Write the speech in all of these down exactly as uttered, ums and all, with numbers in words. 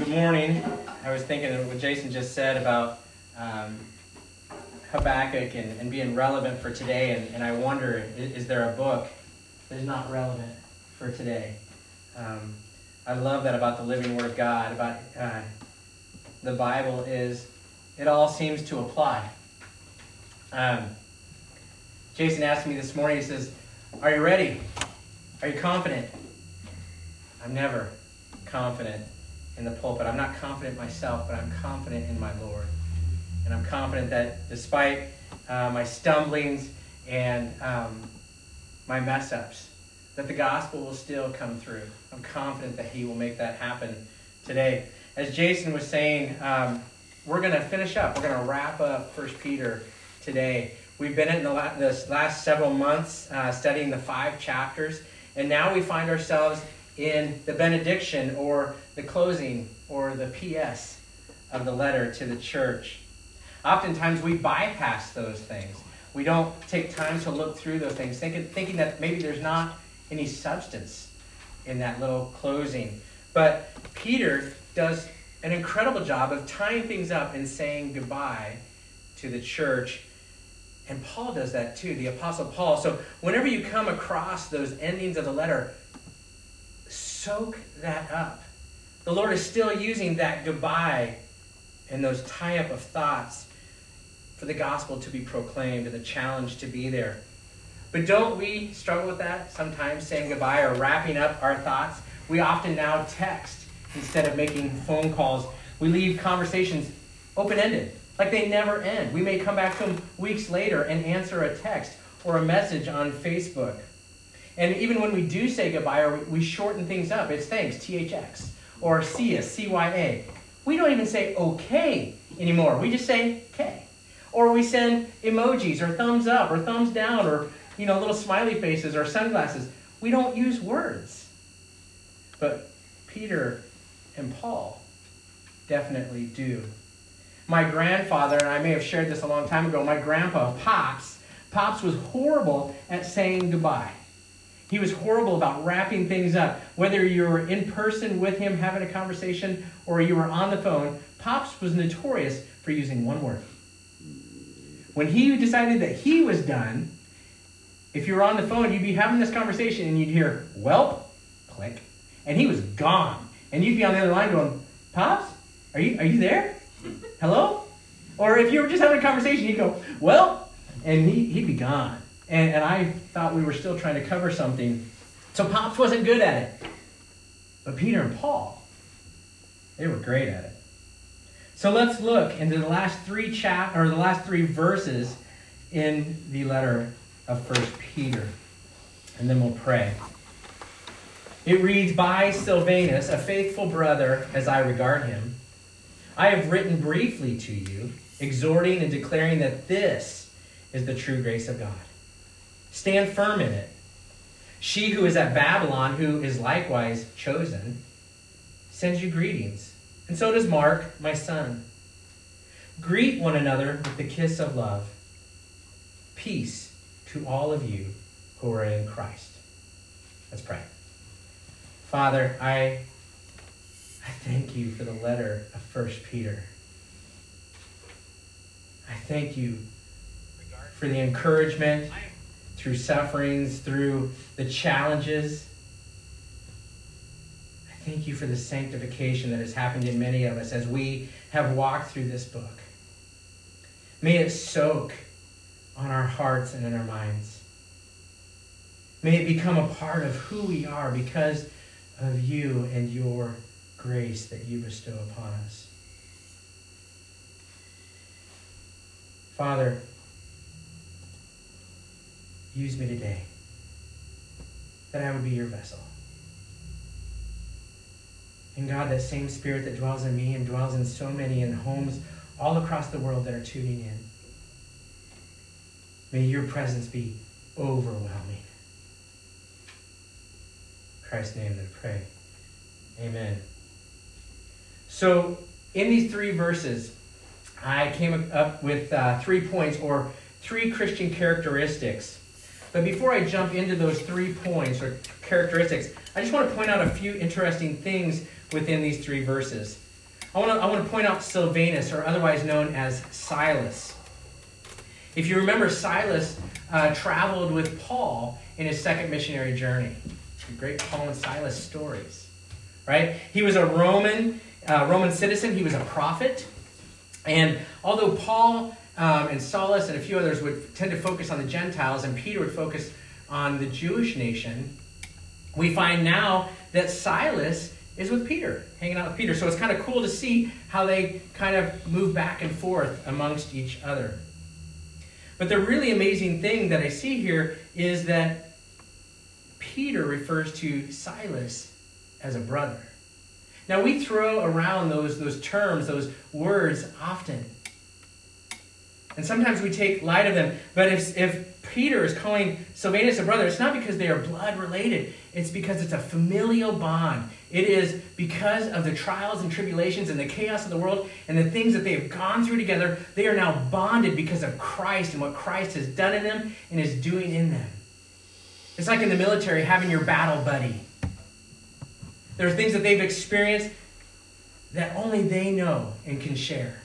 Good morning. I was thinking of what Jason just said about um, Habakkuk and, and being relevant for today, and, and I wonder, is, is there a book that is not relevant for today? Um, I love that about the living Word of God, about uh, the Bible is, it all seems to apply. Um, Jason asked me this morning, he says, are you ready? Are you confident? I'm never confident in the pulpit. I'm not confident myself, but I'm confident in my Lord. And I'm confident that despite uh, my stumblings and um, my mess-ups, that the gospel will still come through. I'm confident that he will make that happen today. As Jason was saying, um, we're going to finish up. We're going to wrap up First Peter today. We've been in the la- this last several months uh, studying the five chapters, and now we find ourselves in the benediction or the closing or the P S of the letter to the church. Oftentimes we bypass those things. We don't take time to look through those things, thinking, thinking that maybe there's not any substance in that little closing. But Peter does an incredible job of tying things up and saying goodbye to the church. And Paul does that too, the Apostle Paul. So whenever you come across those endings of the letter, soak that up. The Lord is still using that goodbye and those tie-up of thoughts for the gospel to be proclaimed and the challenge to be there. But don't we struggle with that sometimes, saying goodbye or wrapping up our thoughts? We often now text instead of making phone calls. We leave conversations open-ended, like they never end. We may come back to them weeks later and answer a text or a message on Facebook. And even when we do say goodbye, or we shorten things up, it's thanks, T H X, or see us, C Y A. We don't even say okay anymore. We just say K. Or we send emojis, or thumbs up, or thumbs down, or you know, little smiley faces, or sunglasses. We don't use words. But Peter and Paul definitely do. My grandfather, and I may have shared this a long time ago, my grandpa, Pops, Pops was horrible at saying goodbye. He was horrible about wrapping things up. Whether you were in person with him having a conversation or you were on the phone, Pops was notorious for using one word. When he decided that he was done, if you were on the phone, you'd be having this conversation and you'd hear, "Welp," click, and he was gone. And you'd be on the other line going, "Pops, are you are you there? Hello?" Or if you were just having a conversation, you'd go, "Well," and he, he'd be gone. And, and I thought we were still trying to cover something. So Pops wasn't good at it. But Peter and Paul, they were great at it. So let's look into the last three chap or the last three verses in the letter of First Peter. And then we'll pray. It reads, "By Silvanus, a faithful brother as I regard him, I have written briefly to you, exhorting and declaring that this is the true grace of God. Stand firm in it. She who is at Babylon, who is likewise chosen, sends you greetings. And so does Mark, my son. Greet one another with the kiss of love. Peace to all of you who are in Christ." Let's pray. Father, I, I thank you for the letter of First Peter. I thank you for the encouragement through sufferings, through the challenges. I thank you for the sanctification that has happened in many of us as we have walked through this book. May it soak on our hearts and in our minds. May it become a part of who we are because of you and your grace that you bestow upon us. Father, use me today, that I would be your vessel. And God, that same Spirit that dwells in me and dwells in so many in homes all across the world that are tuning in, may your presence be overwhelming. In Christ's name that I pray. Amen. So, in these three verses, I came up with uh, three points or three Christian characteristics. But before I jump into those three points or characteristics, I just want to point out a few interesting things within these three verses. I want to I want to point out Silvanus, or otherwise known as Silas. If you remember, Silas uh, traveled with Paul in his second missionary journey. The great Paul and Silas stories, right? He was a Roman uh, Roman citizen. He was a prophet. And although Paul um, and Silas and a few others would tend to focus on the Gentiles, and Peter would focus on the Jewish nation, we find now that Silas is with Peter, hanging out with Peter. So it's kind of cool to see how they kind of move back and forth amongst each other. But the really amazing thing that I see here is that Peter refers to Silas as a brother. Now, we throw around those, those terms, those words often. And sometimes we take light of them. But if, if Peter is calling Silvanus a brother, it's not because they are blood related. It's because it's a familial bond. It is because of the trials and tribulations and the chaos of the world and the things that they have gone through together. They are now bonded because of Christ and what Christ has done in them and is doing in them. It's like in the military, having your battle buddy. There are things that they've experienced that only they know and can share.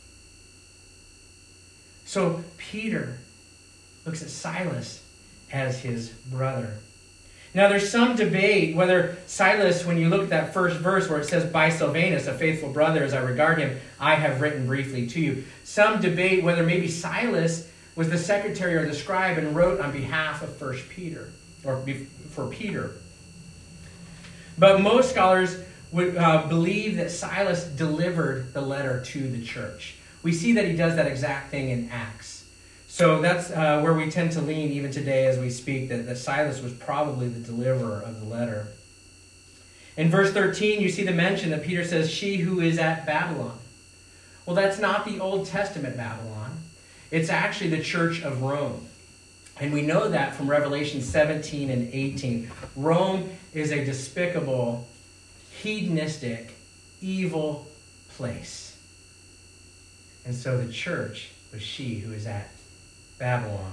So Peter looks at Silas as his brother. Now there's some debate whether Silas, when you look at that first verse where it says, by Silvanus, a faithful brother as I regard him, I have written briefly to you. Some debate whether maybe Silas was the secretary or the scribe and wrote on behalf of First Peter, or for Peter. But most scholars would uh, believe that Silas delivered the letter to the church. We see that he does that exact thing in Acts. So that's uh, where we tend to lean even today as we speak, that, that Silas was probably the deliverer of the letter. In verse thirteen, you see the mention that Peter says, she who is at Babylon. Well, that's not the Old Testament Babylon. It's actually the church of Rome. And we know that from Revelation seventeen and eighteen. Rome is a despicable, hedonistic, evil place. And so the church was she who is at Babylon.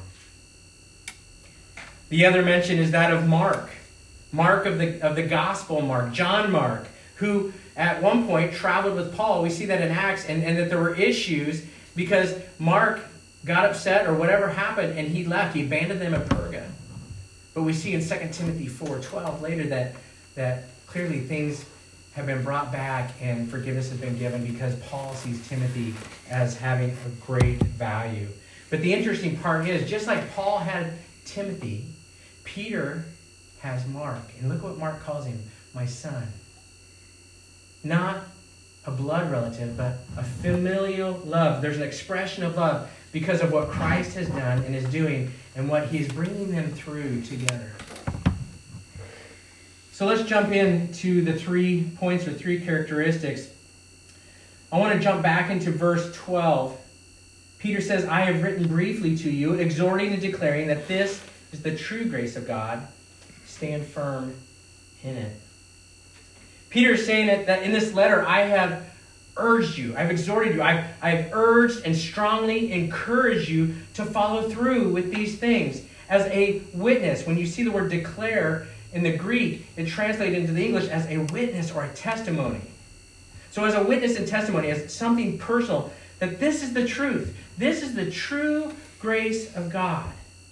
The other mention is that of Mark. Mark of the, of the Gospel Mark, John Mark, who at one point traveled with Paul. We see that in Acts, and, and that there were issues because Mark got upset or whatever happened, and he left. He abandoned them at Perga. But we see in Second Timothy four twelve later that, that clearly things have been brought back and forgiveness has been given because Paul sees Timothy as having a great value. But the interesting part is, just like Paul had Timothy, Peter has Mark. And look what Mark calls him, my son. Not a blood relative, but a familial love. There's an expression of love because of what Christ has done and is doing and what he is bringing them through together. So let's jump into the three points or three characteristics. I want to jump back into verse twelve. Peter says, I have written briefly to you, exhorting and declaring that this is the true grace of God. Stand firm in it. Peter is saying that, that in this letter, I have urged you, I've exhorted you, I've, I've urged and strongly encouraged you to follow through with these things. As a witness, when you see the word declare in the Greek, it translated into the English as a witness or a testimony. So as a witness and testimony, as something personal, that this is the truth. This is the true grace of God.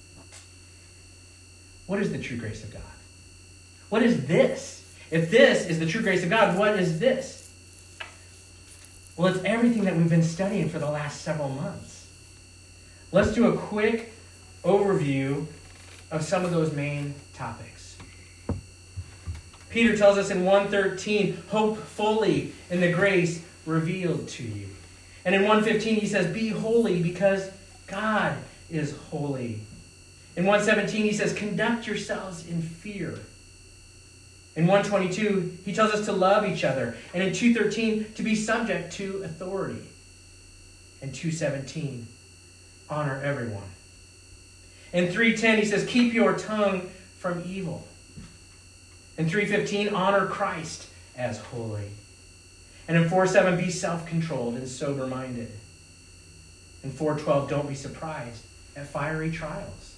What is the true grace of God? What is this? If this is the true grace of God, what is this? Well, it's everything that we've been studying for the last several months. Let's do a quick overview of some of those main topics. Peter tells us in one thirteen, hope fully in the grace revealed to you. And in one fifteen, he says, be holy because God is holy. In one seventeen, he says, conduct yourselves in fear. In one twenty-two, he tells us to love each other. And in two thirteen, to be subject to authority. In two seventeen, honor everyone. In three ten, he says, keep your tongue from evil. In three fifteen, honor Christ as holy. And in four seven, be self-controlled and sober-minded. In four twelve, don't be surprised at fiery trials.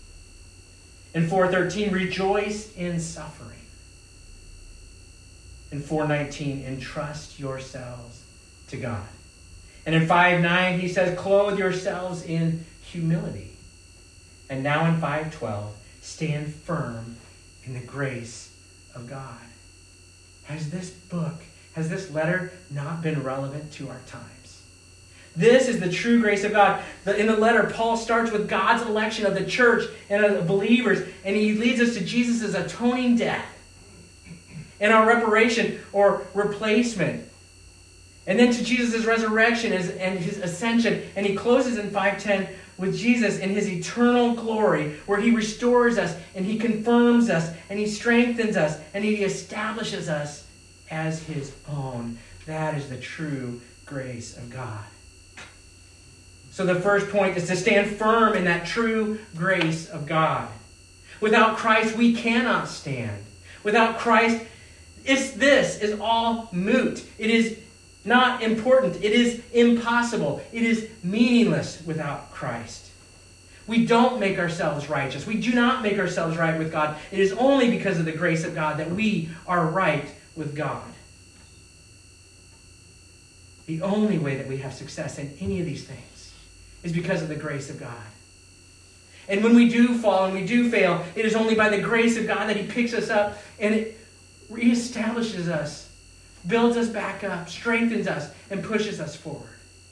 In four thirteen, rejoice in suffering. in four nineteen, entrust yourselves to God. And in five nine, he says, clothe yourselves in humility. And now in five twelve, stand firm in the grace of God. Has this book, has this letter not been relevant to our times? This is the true grace of God. In the letter, Paul starts with God's election of the church and of the believers, and he leads us to Jesus' atoning death and our reparation or replacement. And then to Jesus' resurrection and his ascension. And he closes in five ten with Jesus in his eternal glory, where he restores us and he confirms us and he strengthens us and he establishes us as his own. That is the true grace of God. So the first point is to stand firm in that true grace of God. Without Christ, we cannot stand. Without Christ, it's, this is all moot. It is not important. It is impossible. It is meaningless without Christ. We don't make ourselves righteous. We do not make ourselves right with God. It is only because of the grace of God that we are right with God. The only way that we have success in any of these things is because of the grace of God. And when we do fall and we do fail, it is only by the grace of God that he picks us up and it reestablishes us, builds us back up, strengthens us, and pushes us forward.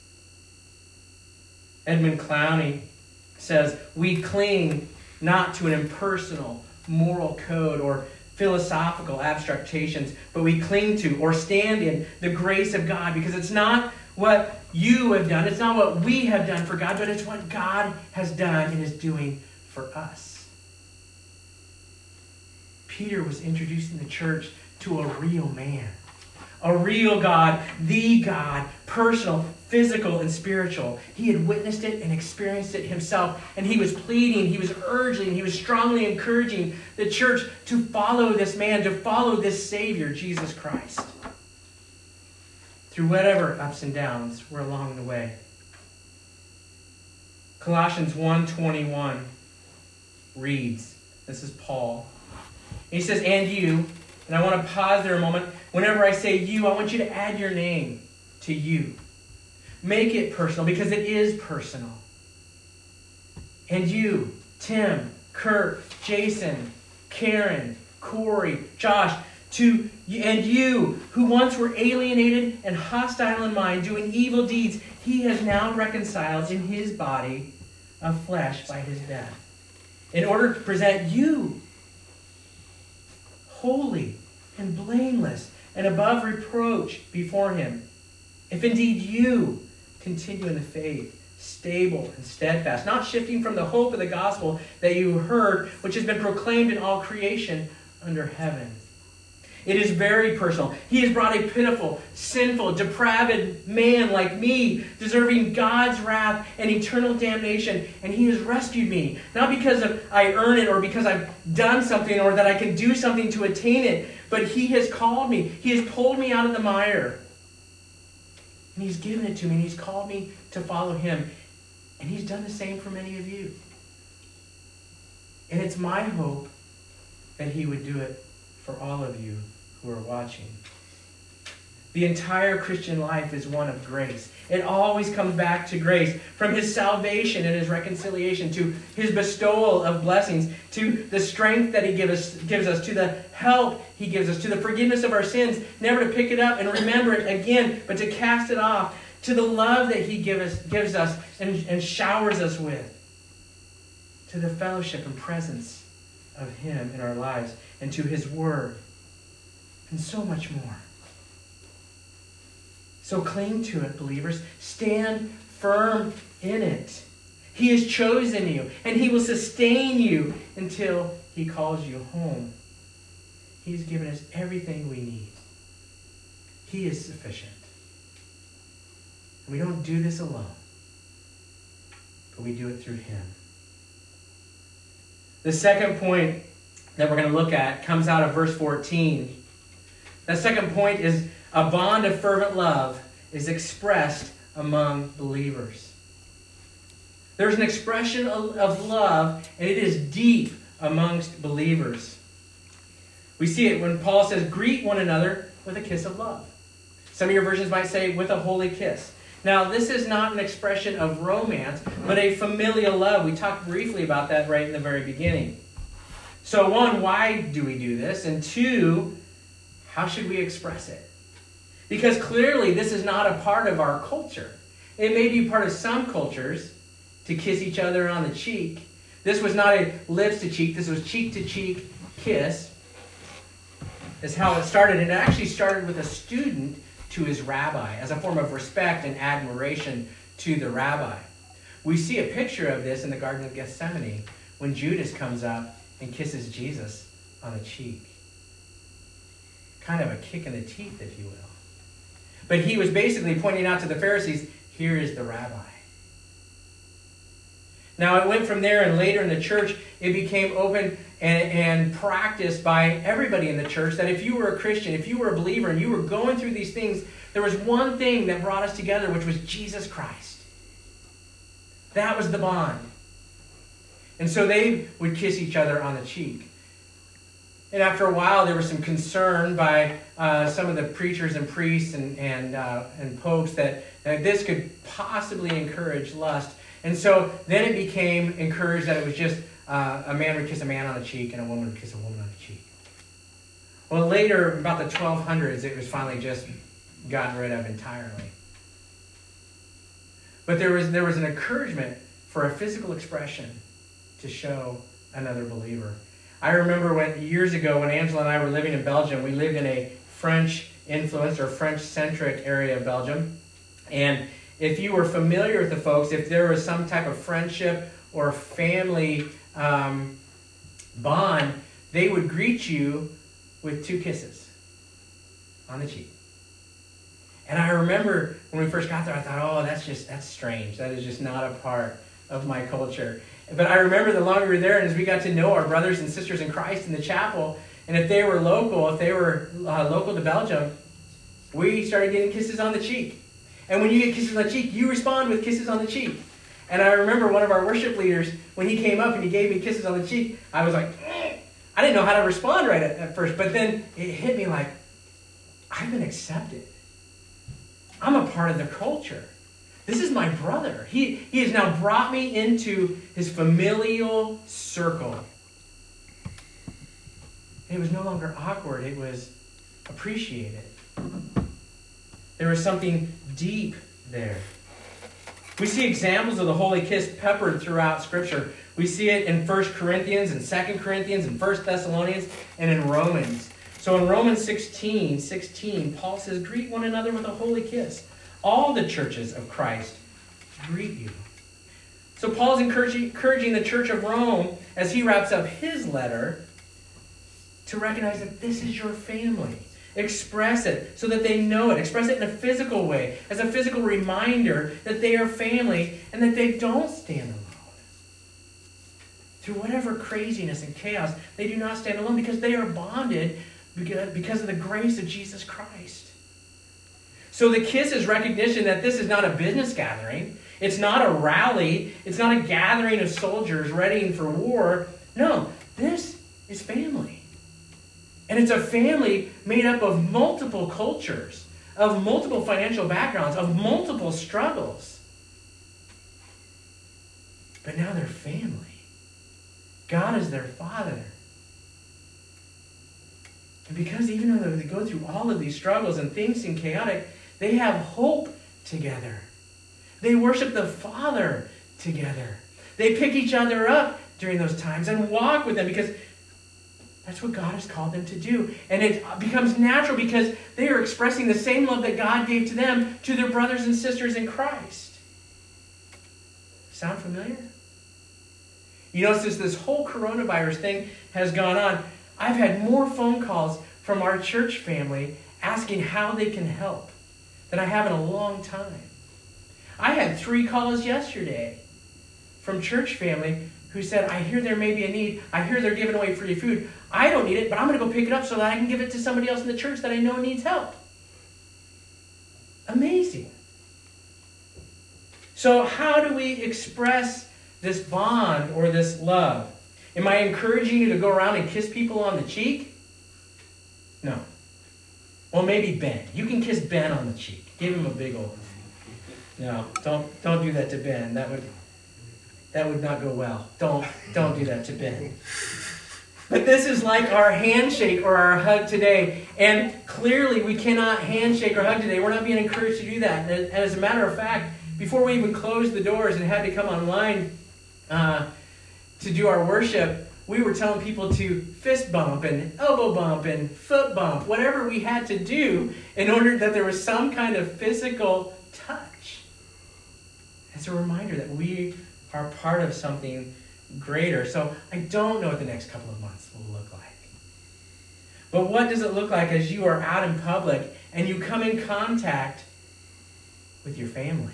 Edmund Clowney says, we cling not to an impersonal moral code or philosophical abstractions, but we cling to or stand in the grace of God, because it's not what you have done, it's not what we have done for God, but it's what God has done and is doing for us. Peter was introducing the church to a real man. A real God, the God, personal, physical, and spiritual. He had witnessed it and experienced it himself. And he was pleading, he was urging, he was strongly encouraging the church to follow this man, to follow this Savior, Jesus Christ. Through whatever ups and downs were along the way. Colossians one twenty-one reads, this is Paul. He says, and you, and I want to pause there a moment. Whenever I say you, I want you to add your name to you. Make it personal, because it is personal. And you, Tim, Kurt, Jason, Karen, Corey, Josh, to and you, who once were alienated and hostile in mind, doing evil deeds, he has now reconciled in his body of flesh by his death, in order to present you holy and blameless and above reproach before him. If indeed you continue in the faith, stable and steadfast, not shifting from the hope of the gospel that you heard, which has been proclaimed in all creation under heaven. It is very personal. He has brought a pitiful, sinful, depraved man like me, deserving God's wrath and eternal damnation, and he has rescued me. Not because of I earn it or because I've done something or that I can do something to attain it, but he has called me. He has pulled me out of the mire. And he's given it to me, and he's called me to follow him. And he's done the same for many of you. And it's my hope that he would do it for all of you who are watching. The entire Christian life is one of grace. It always comes back to grace. From his salvation and his reconciliation, to his bestowal of blessings, to the strength that he gives us, gives us, to the help he gives us, to the forgiveness of our sins, never to pick it up and remember it again, but to cast it off, to the love that he give us, gives us and, and showers us with, to the fellowship and presence of him in our lives, and to his word, and so much more. So cling to it, believers. Stand firm in it. He has chosen you, and he will sustain you until he calls you home. He's given us everything we need. He is sufficient. And we don't do this alone, but we do it through him. The second point that we're going to look at comes out of verse fourteen. That second point is a bond of fervent love is expressed among believers. There's an expression of, of love, and it is deep amongst believers. We see it when Paul says, greet one another with a kiss of love. Some of your versions might say with a holy kiss. Now, this is not an expression of romance, but a familial love. We talked briefly about that right in the very beginning. So one, why do we do this? And two, how should we express it? Because clearly this is not a part of our culture. It may be part of some cultures to kiss each other on the cheek. This was not a lips to cheek. This was cheek to cheek kiss. That's how it started. And it actually started with a student to his rabbi as a form of respect and admiration to the rabbi. We see a picture of this in the Garden of Gethsemane when Judas comes up and kisses Jesus on the cheek. Kind of a kick in the teeth, if you will. But he was basically pointing out to the Pharisees, here is the rabbi. Now it went from there, and later in the church, it became open and, and practiced by everybody in the church that if you were a Christian, if you were a believer, and you were going through these things, there was one thing that brought us together, which was Jesus Christ. That was the bond. And so they would kiss each other on the cheek. And after a while, there was some concern by uh, some of the preachers and priests and and, uh, and popes that, that this could possibly encourage lust. And so then it became encouraged that it was just uh, a man would kiss a man on the cheek and a woman would kiss a woman on the cheek. Well, later, about the twelve hundreds, it was finally just gotten rid of entirely. But there was there was an encouragement for a physical expression to show another believer. I remember when years ago when Angela and I were living in Belgium, we lived in a French-influenced or French-centric area of Belgium. And if you were familiar with the folks, if there was some type of friendship or family um, bond, they would greet you with two kisses on the cheek. And I remember when we first got there, I thought, oh, that's just, that's strange. That is just not a part of my culture. But I remember the longer we were there, and as we got to know our brothers and sisters in Christ in the chapel, and if they were local, if they were uh, local to Belgium, we started getting kisses on the cheek. And when you get kisses on the cheek, you respond with kisses on the cheek. And I remember one of our worship leaders, when he came up and he gave me kisses on the cheek, I was like, eh. I didn't know how to respond right at, at first. But then it hit me like, I've been accepted. I'm a part of the culture. This is my brother. He, he has now brought me into his familial circle. And it was no longer awkward. It was appreciated. There was something deep there. We see examples of the holy kiss peppered throughout Scripture. We see it in First Corinthians and Second Corinthians and First Thessalonians and in Romans. So in Romans sixteen, sixteen, Paul says, greet one another with a holy kiss. All the churches of Christ greet you. So Paul's encouraging, encouraging the church of Rome as he wraps up his letter to recognize that this is your family. Express it so that they know it. Express it in a physical way, as a physical reminder that they are family and that they don't stand alone. Through whatever craziness and chaos, they do not stand alone because they are bonded because of the grace of Jesus Christ. So the kiss is recognition that this is not a business gathering. It's not a rally. It's not a gathering of soldiers readying for war. No, this is family. And it's a family made up of multiple cultures, of multiple financial backgrounds, of multiple struggles. But now they're family. God is their Father. And because even though they go through all of these struggles and things seem chaotic, they have hope together. They worship the Father together. They pick each other up during those times and walk with them because that's what God has called them to do. And it becomes natural because they are expressing the same love that God gave to them to their brothers and sisters in Christ. Sound familiar? You know, since this whole coronavirus thing has gone on, I've had more phone calls from our church family asking how they can help than I have in a long time. I had three calls yesterday from church family who said, I hear there may be a need. I hear they're giving away free food. I don't need it, but I'm going to go pick it up so that I can give it to somebody else in the church that I know needs help. Amazing. So how do we express this bond or this love? Am I encouraging you to go around and kiss people on the cheek? No. Well, maybe Ben. You can kiss Ben on the cheek. Give him a big old... No, don't don't do that to Ben. That would that would not go well. Don't don't do that to Ben. But this is like our handshake or our hug today. And clearly we cannot handshake or hug today. We're not being encouraged to do that. And as a matter of fact, before we even closed the doors and had to come online uh, to do our worship, we were telling people to fist bump and elbow bump and foot bump, whatever we had to do in order that there was some kind of physical touch. It's a reminder that we are part of something greater. So I don't know what the next couple of months will look like. But what does it look like as you are out in public and you come in contact with your family?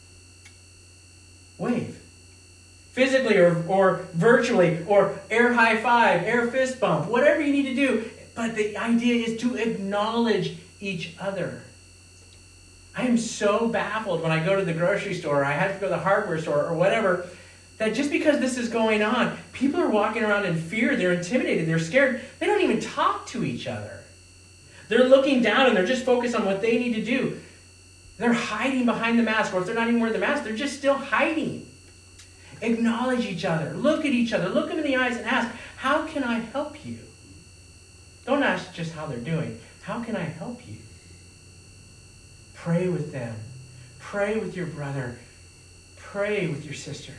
Wave. Physically or, or virtually, or air high five, air fist bump, whatever you need to do. But the idea is to acknowledge each other. I am so baffled when I go to the grocery store, or I have to go to the hardware store, or whatever, that just because this is going on, people are walking around in fear, they're intimidated, they're scared. They don't even talk to each other. They're looking down and they're just focused on what they need to do. They're hiding behind the mask, or if they're not even wearing the mask, they're just still hiding. Acknowledge each other. Look at each other. Look them in the eyes and ask, how can I help you? Don't ask just how they're doing. How can I help you? Pray with them. Pray with your brother. Pray with your sister.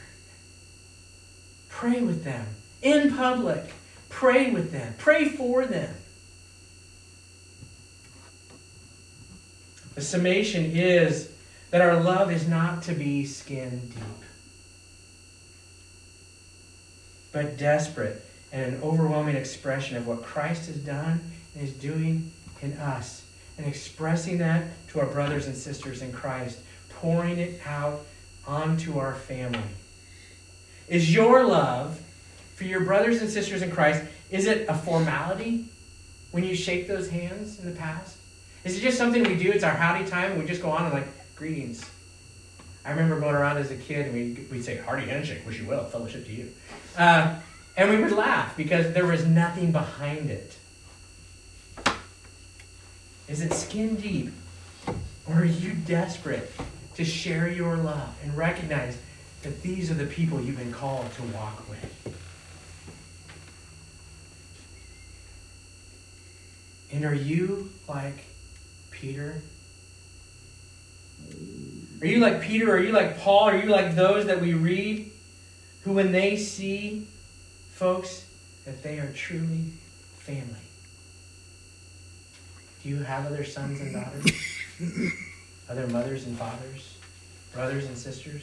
Pray with them. In public. Pray with them. Pray for them. The summation is that our love is not to be skin deep, but desperate and an overwhelming expression of what Christ has done and is doing in us, and expressing that to our brothers and sisters in Christ, pouring it out onto our family. Is your love for your brothers and sisters in Christ, is it a formality when you shake those hands in the past? Is it just something we do? It's our howdy time and we just go on and like, greetings. I remember going around as a kid and we'd, we'd say, hearty handshake, wish you well, fellowship to you. Uh, and we would laugh because there was nothing behind it. Is it skin deep? Or are you desperate to share your love and recognize that these are the people you've been called to walk with? And are you like Peter? Are you like Peter? Are you like Paul? Are you like those that we read who, when they see folks, that they are truly family? Do you have other sons and daughters? Other mothers and fathers? Brothers and sisters?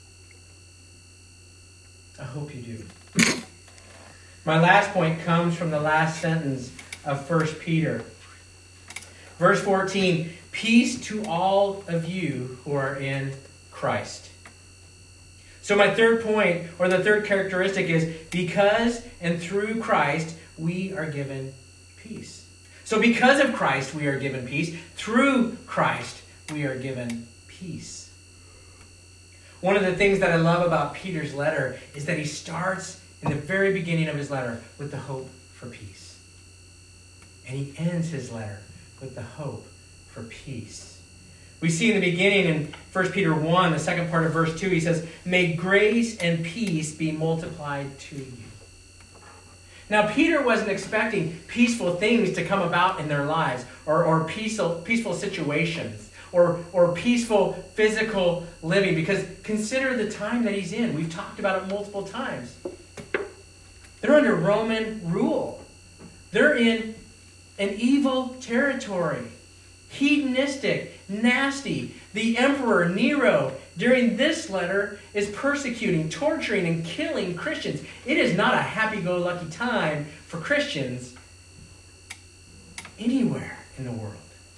I hope you do. My last point comes from the last sentence of First Peter. Verse fourteen, peace to all of you who are in Christ. So my third point, or the third characteristic, is because and through Christ, we are given peace. So because of Christ, we are given peace. Through Christ, we are given peace. One of the things that I love about Peter's letter is that he starts in the very beginning of his letter with the hope for peace. And he ends his letter with the hope for peace. We see in the beginning in First Peter one, the second part of verse two, he says, may grace and peace be multiplied to you. Now, Peter wasn't expecting peaceful things to come about in their lives, or, or peaceful, peaceful situations, or, or peaceful physical living, because consider the time that he's in. We've talked about it multiple times. They're under Roman rule. They're in an evil territory. Hedonistic, nasty. The Emperor Nero, during this letter, is persecuting, torturing, and killing Christians. It is not a happy-go-lucky time for Christians anywhere in the world.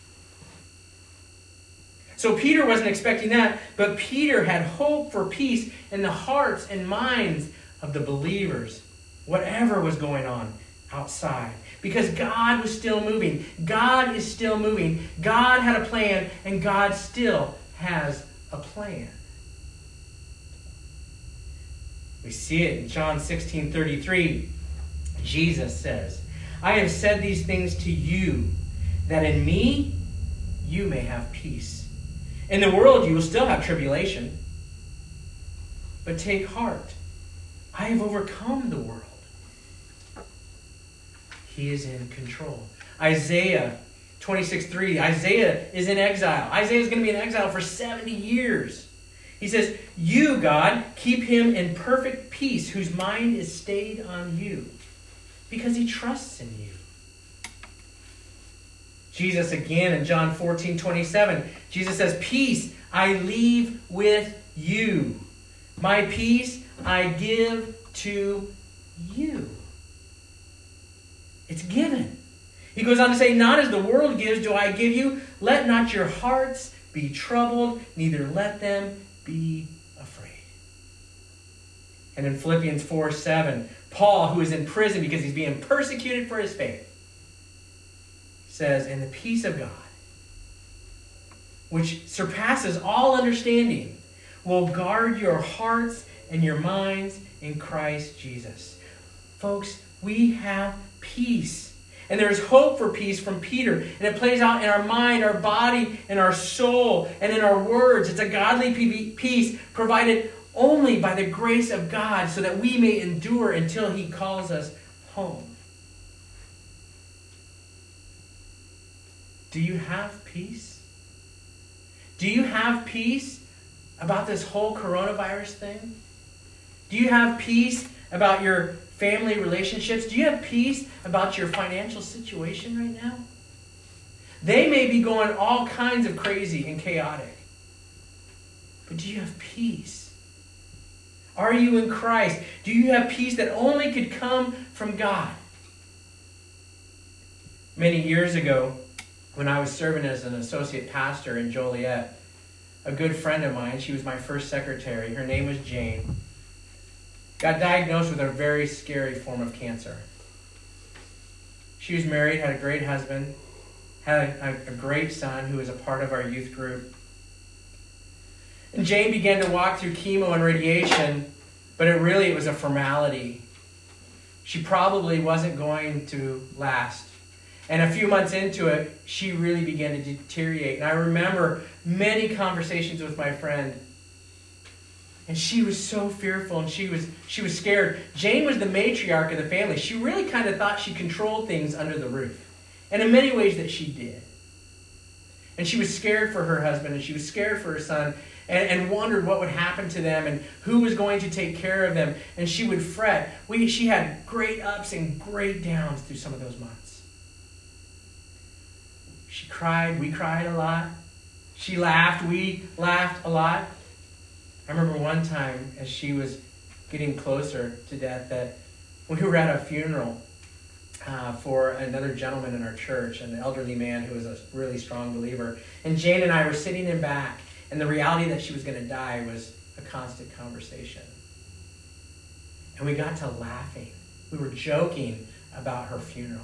So Peter wasn't expecting that, but Peter had hope for peace in the hearts and minds of the believers, whatever was going on outside. Because God was still moving. God is still moving. God had a plan, and God still has a plan. We see it in John sixteen thirty-three. Jesus says, I have said these things to you, that in me you may have peace. In the world you will still have tribulation. But take heart. I have overcome the world. He is in control. Isaiah twenty-six three. Isaiah is in exile. Isaiah is going to be in exile for seventy years. He says, you, God, keep him in perfect peace, whose mind is stayed on you, because he trusts in you. Jesus again in John fourteen twenty-seven. Jesus says, peace I leave with you. My peace I give to you. It's given. He goes on to say, not as the world gives do I give you. Let not your hearts be troubled, neither let them be afraid. And in Philippians four seven, Paul, who is in prison because he's being persecuted for his faith, says, and the peace of God, which surpasses all understanding, will guard your hearts and your minds in Christ Jesus. Folks, we have peace. And there's hope for peace from Peter. And it plays out in our mind, our body, and our soul, and in our words. It's a godly peace provided only by the grace of God so that we may endure until he calls us home. Do you have peace? Do you have peace about this whole coronavirus thing? Do you have peace about your family relationships? Do you have peace about your financial situation right now? They may be going all kinds of crazy and chaotic. But do you have peace? Are you in Christ? Do you have peace that only could come from God? Many years ago, when I was serving as an associate pastor in Joliet, a good friend of mine, she was my first secretary, her name was Jane, got diagnosed with a very scary form of cancer. She was married, had a great husband, had a, a great son who was a part of our youth group. And Jane began to walk through chemo and radiation, but it really it was a formality. She probably wasn't going to last. And a few months into it, she really began to deteriorate. And I remember many conversations with my friend. And she was so fearful and she was she was scared. Jane was the matriarch of the family. She really kind of thought she controlled things under the roof. And in many ways that she did. And she was scared for her husband and she was scared for her son and, and wondered what would happen to them and who was going to take care of them. And she would fret. We, she had great ups and great downs through some of those months. She cried. We cried a lot. She laughed. We laughed a lot. I remember one time as she was getting closer to death that we were at a funeral uh, for another gentleman in our church, an elderly man who was a really strong believer. And Jane and I were sitting in back, and the reality that she was going to die was a constant conversation. And we got to laughing. We were joking about her funeral.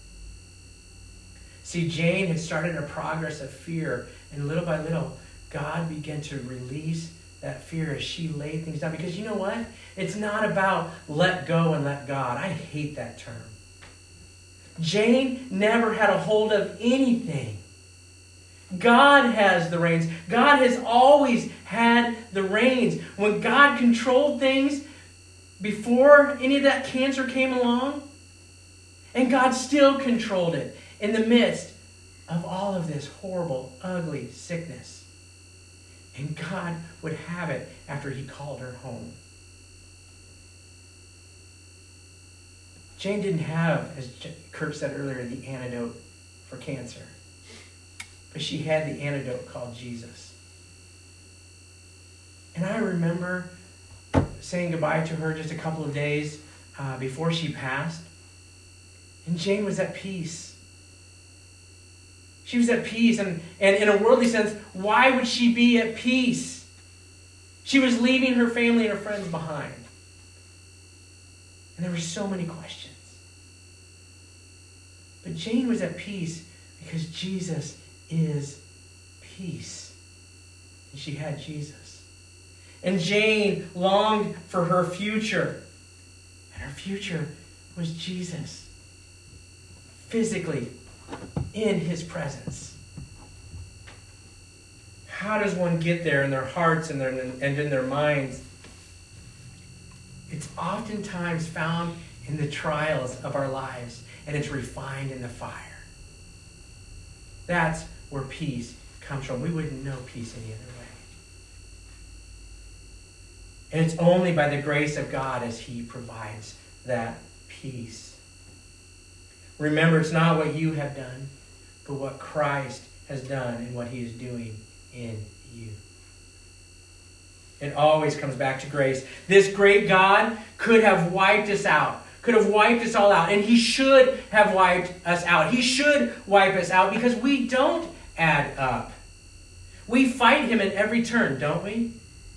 See, Jane had started a progress of fear, and little by little, God began to release that fear as she laid things down. Because you know what? It's not about let go and let God. I hate that term. Jane never had a hold of anything. God has the reins. God has always had the reins. When God controlled things before any of that cancer came along, and God still controlled it in the midst of all of this horrible, ugly sickness. And God would have it after he called her home. Jane didn't have, as Kurt said earlier, the antidote for cancer. But she had the antidote called Jesus. And I remember saying goodbye to her just a couple of days uh, before she passed. And Jane was at peace. She was at peace. And, and in a worldly sense, why would she be at peace? She was leaving her family and her friends behind. And there were so many questions. But Jane was at peace because Jesus is peace. And she had Jesus. And Jane longed for her future. And her future was Jesus. Physically, in his presence. How does one get there in their hearts and, their, and in their minds? It's oftentimes found in the trials of our lives, and it's refined in the fire. That's where peace comes from. We wouldn't know peace any other way. And it's only by the grace of God as he provides that peace. Remember, it's not what you have done, but what Christ has done and what he is doing in you. It always comes back to grace. This great God could have wiped us out, could have wiped us all out, and he should have wiped us out. He should wipe us out because we don't add up. We fight him at every turn, don't we?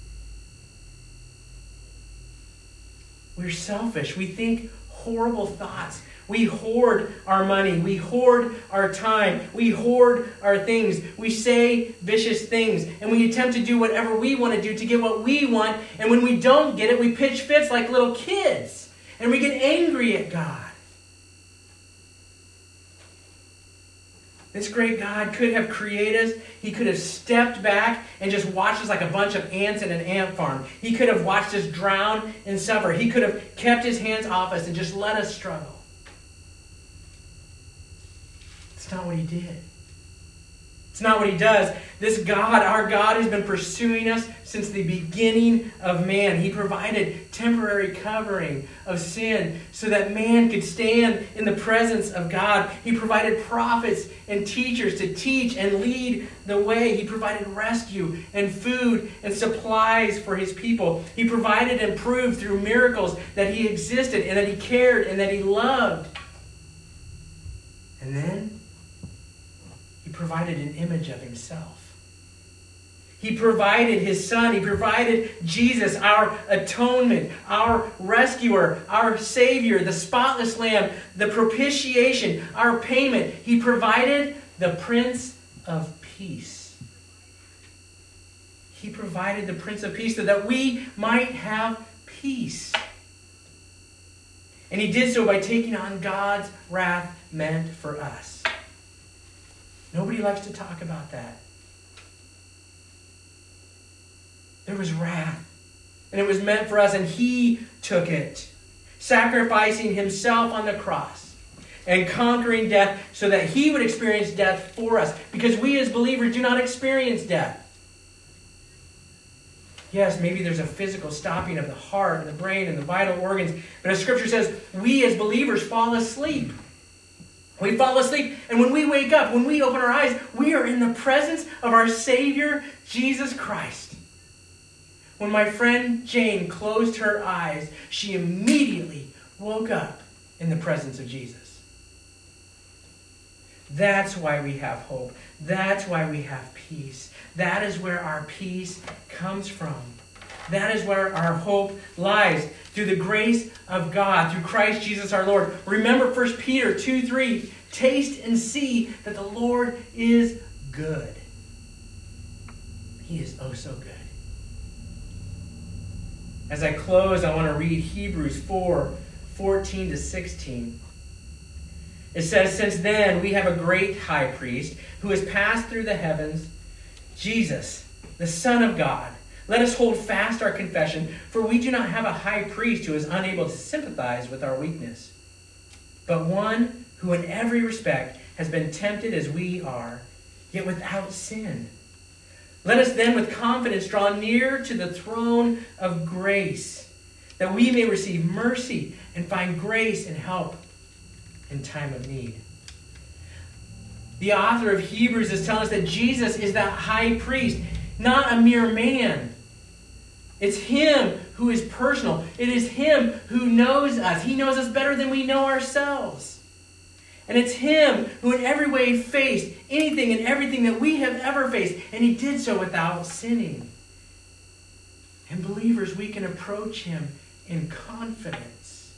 We're selfish. We think horrible thoughts. We hoard our money. We hoard our time. We hoard our things. We say vicious things. And we attempt to do whatever we want to do to get what we want. And when we don't get it, we pitch fits like little kids. And we get angry at God. This great God could have created us. He could have stepped back and just watched us like a bunch of ants in an ant farm. He could have watched us drown and suffer. He could have kept his hands off us and just let us struggle. It's not what he did. It's not what he does. This God, our God, has been pursuing us since the beginning of man. He provided temporary covering of sin so that man could stand in the presence of God. He provided prophets and teachers to teach and lead the way. He provided rescue and food and supplies for his people. He provided and proved through miracles that he existed and that he cared and that he loved. And then he provided an image of himself. He provided his son. He provided Jesus, our atonement, our rescuer, our savior, the spotless lamb, the propitiation, our payment. He provided the Prince of Peace. He provided the Prince of Peace so that we might have peace. And he did so by taking on God's wrath meant for us. Nobody likes to talk about that. There was wrath, and it was meant for us, and he took it, sacrificing himself on the cross and conquering death so that he would experience death for us, because we as believers do not experience death. Yes, maybe there's a physical stopping of the heart and the brain and the vital organs, but as Scripture says, we as believers fall asleep. We fall asleep, and when we wake up, when we open our eyes, we are in the presence of our Savior, Jesus Christ. When my friend Jane closed her eyes, she immediately woke up in the presence of Jesus. That's why we have hope. That's why we have peace. That is where our peace comes from. That is where our hope lies, through the grace of God, through Christ Jesus our Lord. Remember First Peter two three, taste and see that the Lord is good. He is oh so good. As I close, I want to read Hebrews four fourteen to sixteen. It says, since then we have a great high priest who has passed through the heavens, Jesus, the Son of God. Let us hold fast our confession, for we do not have a high priest who is unable to sympathize with our weakness, but one who in every respect has been tempted as we are, yet without sin. Let us then with confidence draw near to the throne of grace, that we may receive mercy and find grace and help in time of need. The author of Hebrews is telling us that Jesus is that high priest, not a mere man. It's him who is personal. It is him who knows us. He knows us better than we know ourselves. And it's him who in every way faced anything and everything that we have ever faced. And he did so without sinning. And believers, we can approach him in confidence.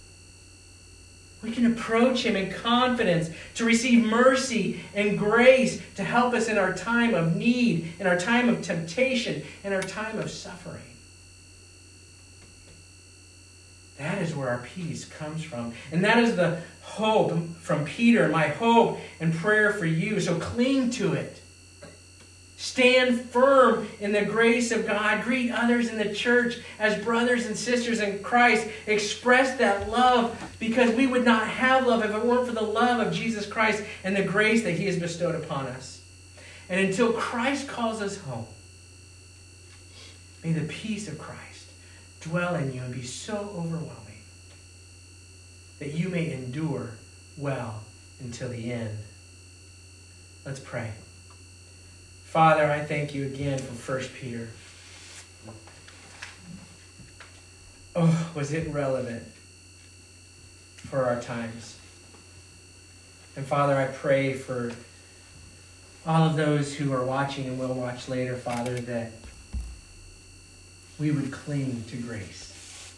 We can approach him in confidence to receive mercy and grace to help us in our time of need, in our time of temptation, in our time of suffering. That is where our peace comes from. And that is the hope from Peter, my hope and prayer for you. So cling to it. Stand firm in the grace of God. Greet others in the church as brothers and sisters in Christ. Express that love, because we would not have love if it weren't for the love of Jesus Christ and the grace that he has bestowed upon us. And until Christ calls us home, may the peace of Christ dwell in you and be so overwhelming that you may endure well until the end. Let's pray. Father, I thank you again for First Peter. Oh, was it relevant for our times? And Father, I pray for all of those who are watching and will watch later, Father, that we would cling to grace.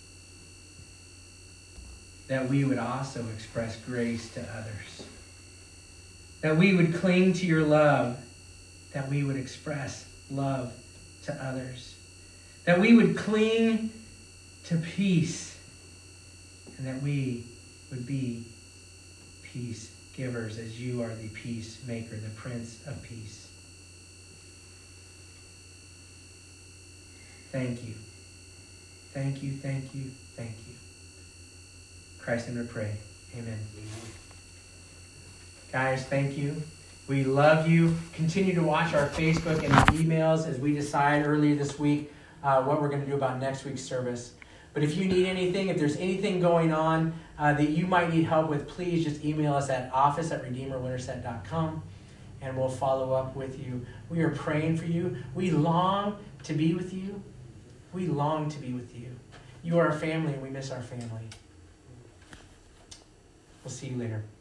That we would also express grace to others. That we would cling to your love. That we would express love to others. That we would cling to peace. And that we would be peace givers as you are the peacemaker, the Prince of Peace. Thank you. Thank you, thank you, thank you. Christ, I'm going to pray. Amen. Guys, thank you. We love you. Continue to watch our Facebook and emails as we decide earlier this week uh, what we're going to do about next week's service. But if you need anything, if there's anything going on uh, that you might need help with, please just email us at office at redeemer winterset dot com and we'll follow up with you. We are praying for you. We long to be with you. We long to be with you. You are our family and we miss our family. We'll see you later.